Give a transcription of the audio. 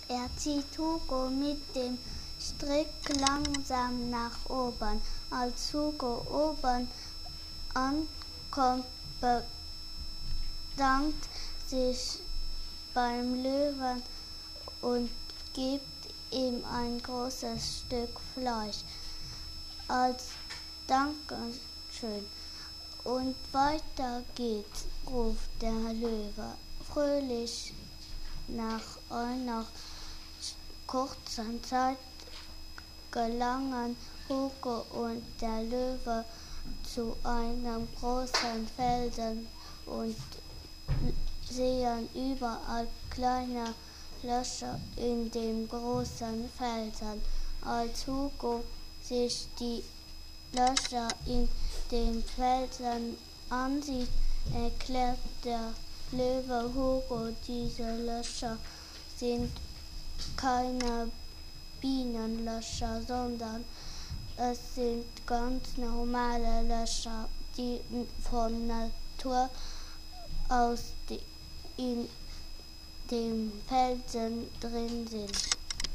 Er zieht Hugo mit dem Strick langsam nach oben. Als Hugo oben ankommt, bedankt sich beim Löwen und gibt ihm ein großes Stück Fleisch als Dankeschön. Und weiter geht's, ruft der Löwe fröhlich. Nach einer kurzen Zeit gelangen Hugo und der Löwe zu einem großen Felsen und sehen überall kleine Löcher in dem großen Felsen. Als Hugo sich die Löcher in den Felsen ansieht, erklärt der Löwe Hugo, diese Löcher sind keine Bienenlöcher, sondern es sind ganz normale Löcher, die von Natur aus in dem Felsen drin sind.